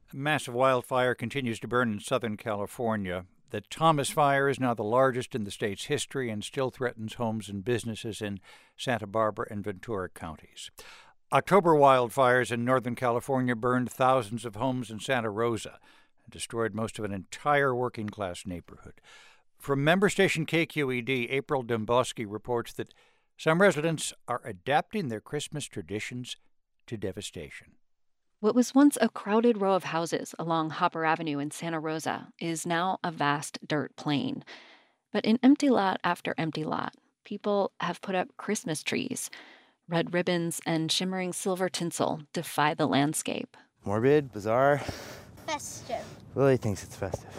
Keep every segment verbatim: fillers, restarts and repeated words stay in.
Massive wildfire continues to burn in Southern California. The Thomas Fire is now the largest in the state's history and still threatens homes and businesses in Santa Barbara and Ventura counties. October wildfires in Northern California burned thousands of homes in Santa Rosa and destroyed most of an entire working-class neighborhood. From member station K Q E D, April Dembosky reports that some residents are adapting their Christmas traditions to devastation. What was once a crowded row of houses along Hopper Avenue in Santa Rosa is now a vast dirt plain. But in empty lot after empty lot, people have put up Christmas trees. Red ribbons and shimmering silver tinsel defy the landscape. Morbid, bizarre. Festive. Lily thinks it's festive.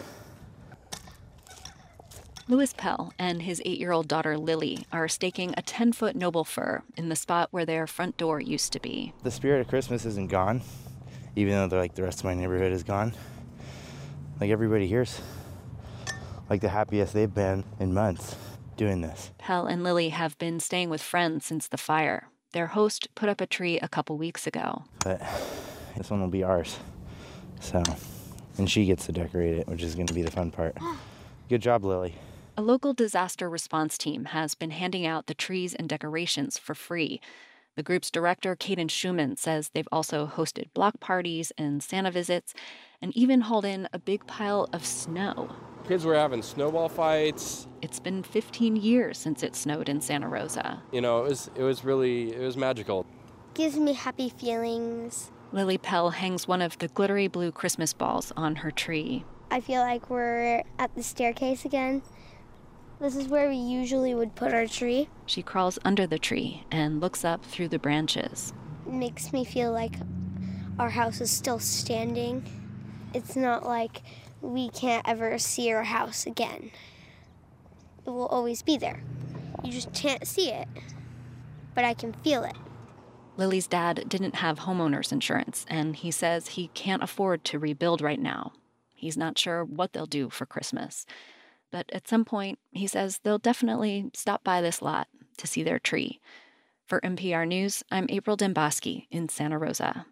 Louis Pell and his eight-year-old daughter Lily are staking a ten-foot noble fir in the spot where their front door used to be. The spirit of Christmas isn't gone, even though they're like the rest of my neighborhood is gone. Like everybody here's like the happiest they've been in months doing this. Pell and Lily have been staying with friends since the fire. Their host put up a tree a couple weeks ago. But this one will be ours. So, and she gets to decorate it, which is going to be the fun part. Good job, Lily. A local disaster response team has been handing out the trees and decorations for free. The group's director, Caden Schumann, says they've also hosted block parties and Santa visits and even hauled in a big pile of snow. Kids were having snowball fights. It's been fifteen years since it snowed in Santa Rosa. You know, it was it was really, it was magical. Gives me happy feelings. Lily Pell hangs one of the glittery blue Christmas balls on her tree. I feel like we're at the staircase again. This is where we usually would put our tree. She crawls under the tree and looks up through the branches. It makes me feel like our house is still standing. It's not like we can't ever see our house again. It will always be there. You just can't see it, but I can feel it. Lily's dad didn't have homeowner's insurance, and he says he can't afford to rebuild right now. He's not sure what they'll do for Christmas. But at some point, he says they'll definitely stop by this lot to see their tree. For N P R News, I'm April Dembosky in Santa Rosa.